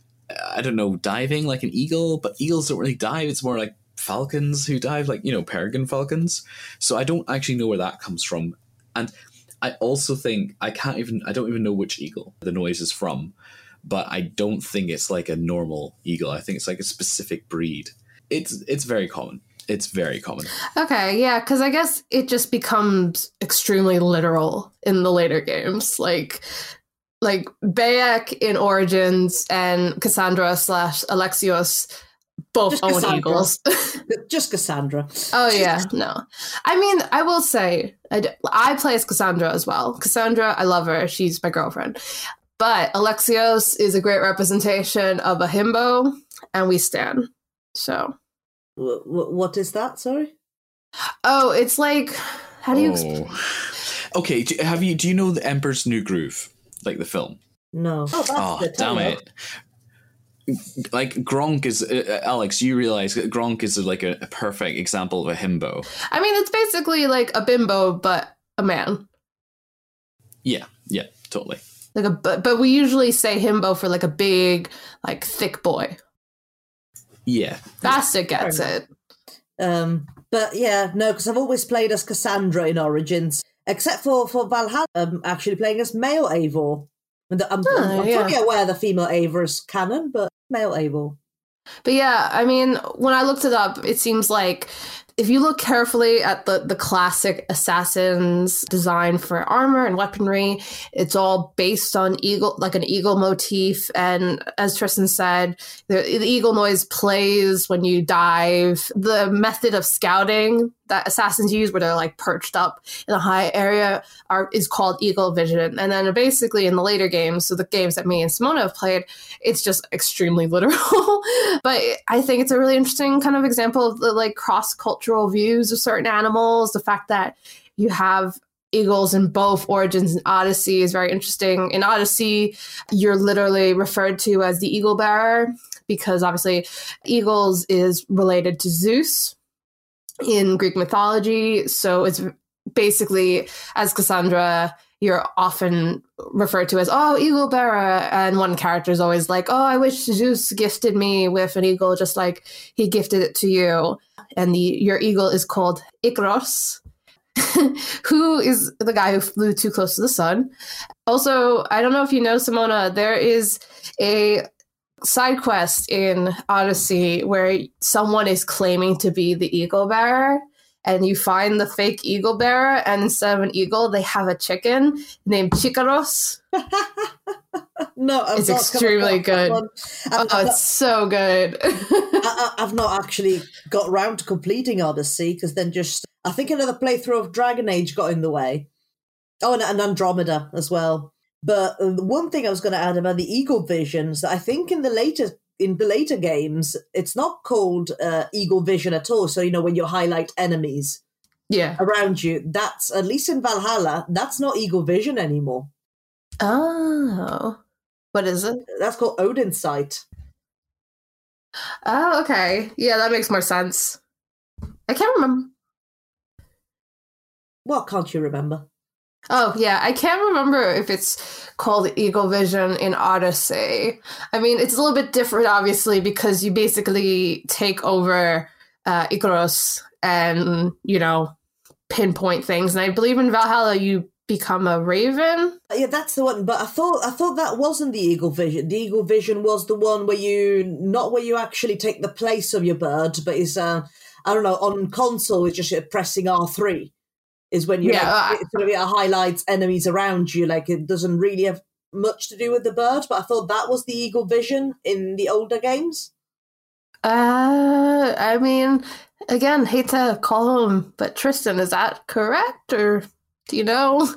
I don't know, diving like an eagle, but eagles don't really dive. It's more like falcons who dive, like, you know, peregrine falcons. So I don't actually know where that comes from. And I also think I can't even I don't even know which eagle the noise is from, but I don't think it's like a normal eagle. I think it's like a specific breed. It's it's very common. It's very common. Okay, yeah, because I guess it just becomes extremely literal in the later games. Like, like Bayek in Origins and Cassandra slash Alexios both Just own Cassandra. eagles. Just Cassandra. Oh yeah, no. I mean, I will say, I, d- I play as Cassandra as well. Cassandra, I love her. She's my girlfriend. But Alexios is a great representation of a himbo, and we stan. So. W- w- what is that? Sorry. Oh, it's like, how do you? Oh. Exp- Okay, do, have you? Do you know the Emperor's New Groove, like the film? No. Oh, that's Oh, good. damn Hello. it! Like Gronk is uh, Alex. You realize that Gronk is like a, a perfect example of a himbo. I mean, it's basically like a bimbo, but a man. Yeah, yeah, totally. Like a, but, but we usually say himbo for like a big, like thick boy. Yeah, Bastet gets Fair it. Um, but yeah, no, because I've always played as Cassandra in Origins, except for for Valhalla. I'm actually playing as male Eivor. And I'm, Oh, I'm, I'm yeah. fully aware the female Eivor is canon, but male Eivor. But yeah, I mean, when I looked it up, it seems like if you look carefully at the, the classic assassin's design for armor and weaponry, it's all based on eagle, like an eagle motif. And as Tristan said, the, the eagle noise plays when you dive. The method of scouting that assassins use, where they're like perched up in a high area, are is called eagle vision. And then basically in the later games, so the games that me and Simona have played, it's just extremely literal. But I think it's a really interesting kind of example of the like cross-cultural views of certain animals. The fact that you have eagles in both Origins and Odyssey is very interesting. In Odyssey, you're literally referred to as the eagle bearer because obviously eagles is related to Zeus in Greek mythology. So it's basically, as Cassandra, you're often referred to as, oh, eagle bearer. And one character is always like, oh, I wish Zeus gifted me with an eagle just like he gifted it to you. And the your eagle is called Icaros, who is the guy who flew too close to the sun. Also, I don't know if you know, Simona, there is a side quest in Odyssey where someone is claiming to be the eagle bearer, and you find the fake eagle bearer, and instead of an eagle, they have a chicken named Chikaros. No, I've It's not extremely come across that good. one. I've, Oh, I've, it's so good. not, I, I've not actually got round to completing Odyssey because then just I think another playthrough of Dragon Age got in the way. Oh, and, and Andromeda as well. But uh, the one thing I was going to add about the eagle visions, that I think in the later in the later games, it's not called uh, eagle vision at all. So you know when you highlight enemies Yeah. around you, that's at least in Valhalla, that's not eagle vision anymore. Oh. What is it? That's called Odin's sight. Oh, okay. Yeah, that makes more sense. I can't remember. What can't you remember? Oh, yeah. I can't remember if it's called Eagle Vision in Odyssey. I mean, it's a little bit different, obviously, because you basically take over uh, Icaros and, you know, pinpoint things. And I believe in Valhalla, you become a raven. Yeah, that's the one. But I thought I thought that wasn't the eagle vision. The eagle vision was the one where you not where you actually take the place of your bird, but is uh, I don't know, on console it's just uh, pressing R three is when you Yeah, like, uh, it sort of it highlights enemies around you. Like it doesn't really have much to do with the bird. But I thought that was the eagle vision in the older games. Uh, I mean, again, hate to call him, but Tristan, is that correct? Or do you know?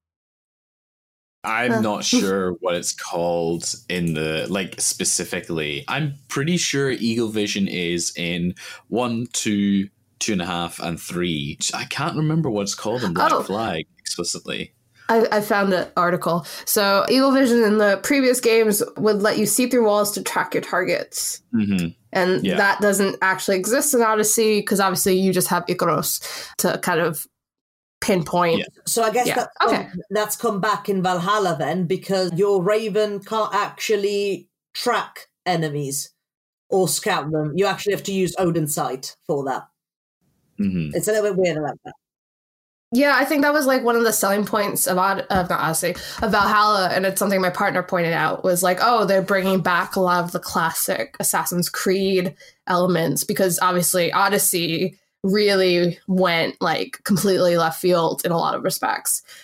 I'm Uh. not sure what it's called in the like specifically. I'm pretty sure Eagle Vision is in one, two, two and a half, and three. I can't remember what it's called in Black Oh. Flag explicitly. I, I found an article. So, Eagle Vision in the previous games would let you see through walls to track your targets. Mm-hmm. And Yeah. that doesn't actually exist in Odyssey because obviously you just have Icaros to kind of pinpoint. Yeah. So I guess Yeah, that's, okay. come, that's come back in Valhalla then, because your Raven can't actually track enemies or scout them. You actually have to use Odin's sight for that. Mm-hmm. It's a little bit weird like that. Yeah, I think that was like one of the selling points of, Od- of not Odyssey, of Valhalla, and it's something my partner pointed out was like, oh, they're bringing back a lot of the classic Assassin's Creed elements because obviously Odyssey really went like completely left field in a lot of respects.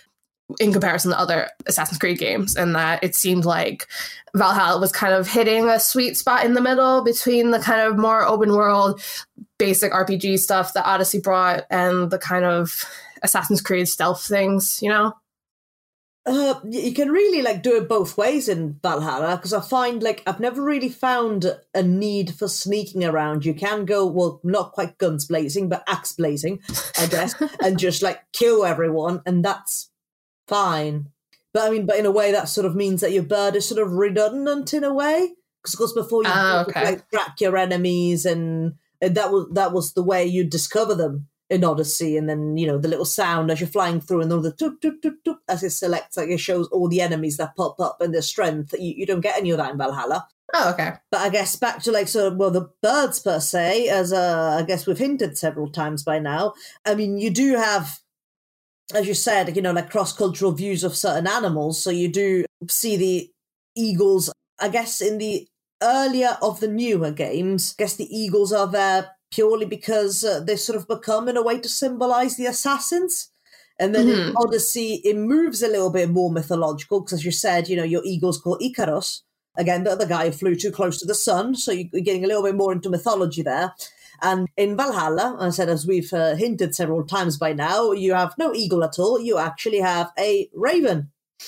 in comparison to other Assassin's Creed games, and that it seemed like Valhalla was kind of hitting a sweet spot in the middle between the kind of more open world, basic R P G stuff that Odyssey brought and the kind of Assassin's Creed stealth things, you know? Uh, you can really like do it both ways in Valhalla, because I find like I've never really found a need for sneaking around. You can go, well, not quite guns blazing, but axe blazing, I guess, and just like kill everyone, and that's fine. But I mean, but in a way that sort of means that your bird is sort of redundant in a way, because of course before you uh, could, okay. like track your enemies, and, and that was that was the way you discover them in Odyssey, and then, you know, the little sound as you're flying through, and all the toop, toop, toop, toop, as it selects, like it shows all the enemies that pop up and their strength. You, you don't get any of that in Valhalla. Oh, okay. But I guess back to like, so, well, the birds per se, as uh, I guess we've hinted several times by now, I mean, you do have, as you said, you know, like cross-cultural views of certain animals. So you do see the eagles, I guess in the earlier of the newer games, I guess the eagles are there purely because uh, they sort of become in a way to symbolize the assassins. And then Mm-hmm. in Odyssey, it moves a little bit more mythological, because as you said, you know, your eagle's called Icarus. Again, the other guy who flew too close to the sun, so you're getting a little bit more into mythology there. And in Valhalla, I said, as we've uh, hinted several times by now, you have no eagle at all. You actually have a raven,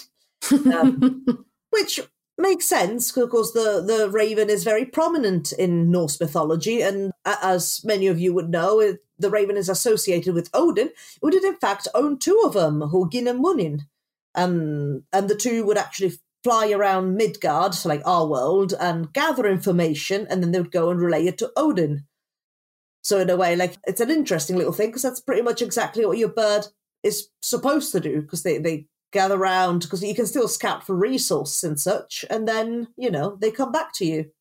um, which makes sense, because the, the raven is very prominent in Norse mythology, and as many of you would know, it, the raven is associated with Odin, who did in fact own two of them, Hugin and Munin, um, and the two would actually fly around Midgard, so like our world, and gather information, and then they would go and relay it to Odin. So in a way, like, it's an interesting little thing, because that's pretty much exactly what your bird is supposed to do, because they, they gather around, because you can still scout for resources and such, and then, you know, they come back to you.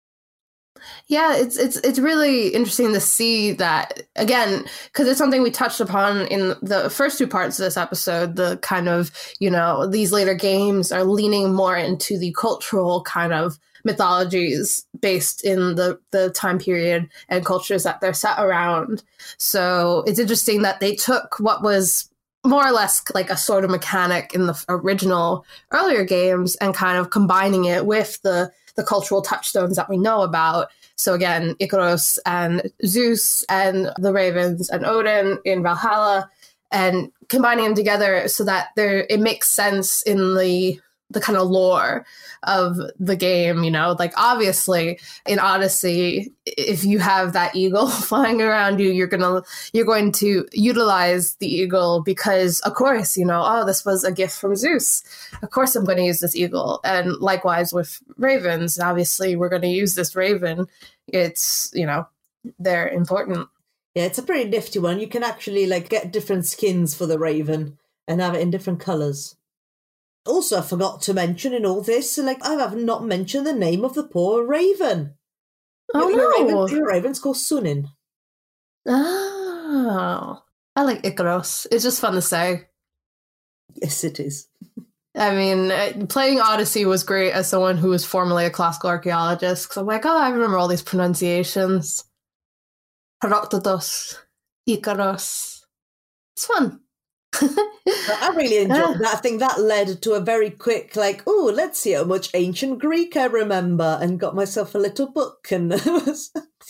Yeah, it's it's it's really interesting to see that again, because it's something we touched upon in the first two parts of this episode. The kind of, you know, these later games are leaning more into the cultural kind of mythologies based in the the time period and cultures that they're set around. So it's interesting that they took what was more or less like a sort of mechanic in the original earlier games and kind of combining it with the the cultural touchstones that we know about. So again, Icarus and Zeus and the ravens and Odin in Valhalla, and combining them together so that there it makes sense in the the kind of lore of the game, you know, like obviously in Odyssey, if you have that eagle flying around you, you're gonna you're going to utilize the eagle because, of course, you know, oh, this was a gift from Zeus. Of course, I'm going to use this eagle. And likewise with ravens, obviously, we're going to use this raven. It's, you know, they're important. Yeah, it's a pretty nifty one. You can actually like get different skins for the raven and have it in different colours. Also, I forgot to mention in all this, like, I have not mentioned the name of the poor raven. Oh, your, no. Raven, your raven's called Sunin. Oh, I like Icarus. It's just fun to say. Yes, it is. I mean, uh, playing Odyssey was great as someone who was formerly a classical archaeologist, because I'm like, oh, I remember all these pronunciations. Herodotus, Icarus. It's fun. I really enjoyed that. I think that led to a very quick, like, oh, let's see how much ancient Greek I remember, and got myself a little book and was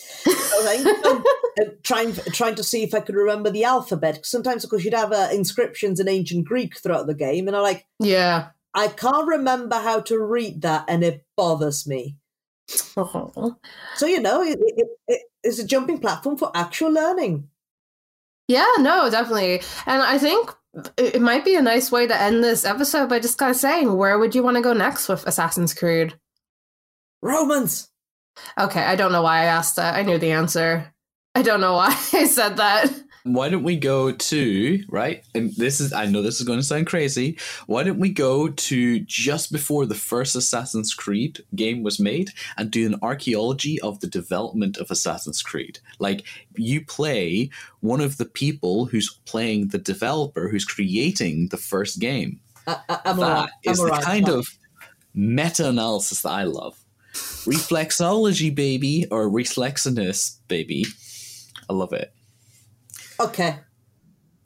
trying trying to see if I could remember the alphabet. Sometimes, of course, you'd have uh, inscriptions in ancient Greek throughout the game, and I'm like, yeah, I can't remember how to read that, and it bothers me. oh. So, you know, it, it, it, it's a jumping platform for actual learning. Yeah, no, definitely. And I think it might be a nice way to end this episode by just kind of saying, where would you want to go next with Assassin's Creed? Romans! Okay, I don't know why I asked that. I knew the answer. I don't know why I said that. Why don't we go to, right, and this is, I know this is going to sound crazy, why don't we go to just before the first Assassin's Creed game was made and do an archaeology of the development of Assassin's Creed? Like, you play one of the people who's playing the developer who's creating the first game. I, I, I'm that alright. is I'm the alright. kind of meta-analysis that I love. Reflexology, baby, or reflexiness, baby. I love it. Okay.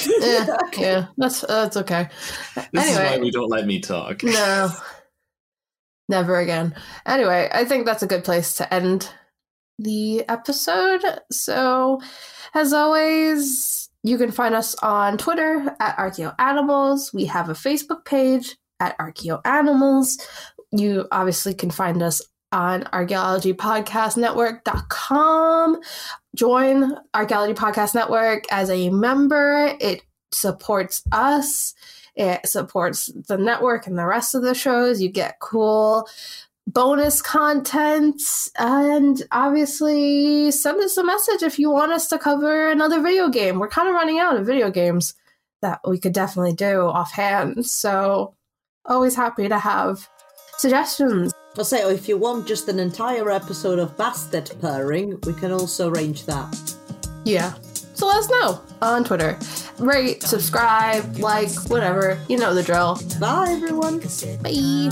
Yeah, yeah, that's that's okay. This anyway, is why we don't let me talk. No, never again. Anyway, I think that's a good place to end the episode. So, as always, you can find us on Twitter at ArchaeoAnimals. We have a Facebook page at ArchaeoAnimals. You obviously can find us on archaeology podcast network dot com. Join Archaeology Podcast Network as a member. It supports us. It supports the network and the rest of the shows. You get cool bonus content, and obviously send us a message if you want us to cover another video game. We're kind of running out of video games that we could definitely do offhand, so always happy to have suggestions. I'll say, if you want just an entire episode of Bastard purring, we can also arrange that. Yeah. So let us know on Twitter. Rate, subscribe, like, whatever. You know the drill. Bye, everyone. Bye.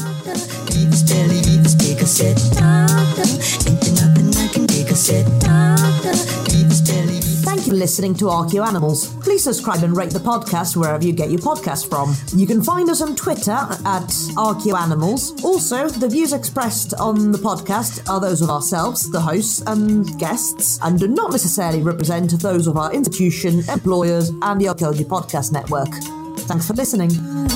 Thank you for listening to ArchaeoAnimals. Please subscribe and rate the podcast wherever you get your podcast from. You can find us on Twitter at ArchaeoAnimals. Also, the views expressed on the podcast are those of ourselves, the hosts and guests, and do not necessarily represent those of our institution, employers, and the Archaeology Podcast Network. Thanks for listening.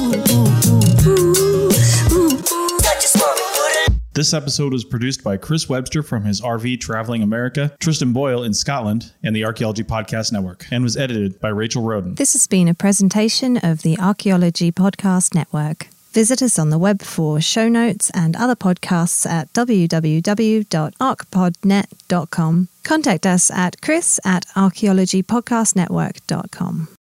This episode was produced by Chris Webster from his R V Traveling America, Tristan Boyle in Scotland, and the Archaeology Podcast Network, and was edited by Rachel Roden. This has been a presentation of the Archaeology Podcast Network. Visit us on the web for show notes and other podcasts at w w w dot arch pod net dot com. Contact us at chris at archaeology podcast network dot com.